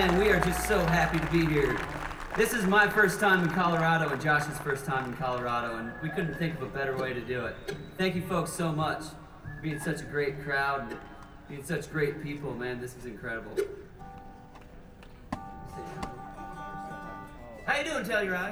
man, we are just so happy to be here. This is my first time in Colorado and Josh's first time in Colorado, and we couldn't think of a better way to do it. Thank you folks so much for being such a great crowd and being such great people, man. This is incredible. How you doing, Telluride?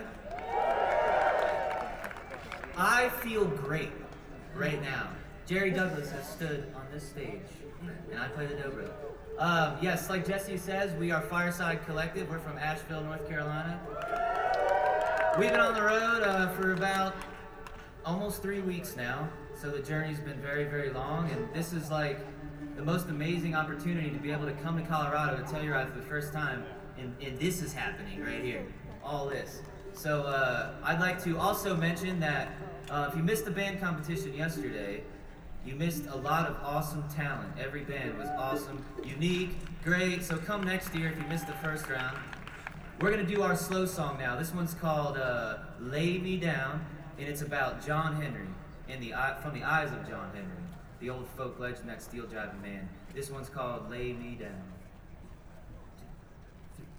I feel great right now. Jerry Douglas has stood on this stage, and I play the dobro. Yes, like Jesse says, we are Fireside Collective. We're from Asheville, North Carolina. We've been on the road for about almost 3 weeks now, so the journey's been very, very long, and this is like the most amazing opportunity to be able to come to Colorado to Telluride for the first time, and this is happening right here, all this. So I'd like to also mention that if you missed the band competition yesterday, you missed a lot of awesome talent. Every band was awesome, unique, great. So come next year if you missed the first round. We're gonna do our slow song now. This one's called Lay Me Down, and it's about John Henry, from the eyes of John Henry, the old folk legend, that steel driving man. This one's called Lay Me Down.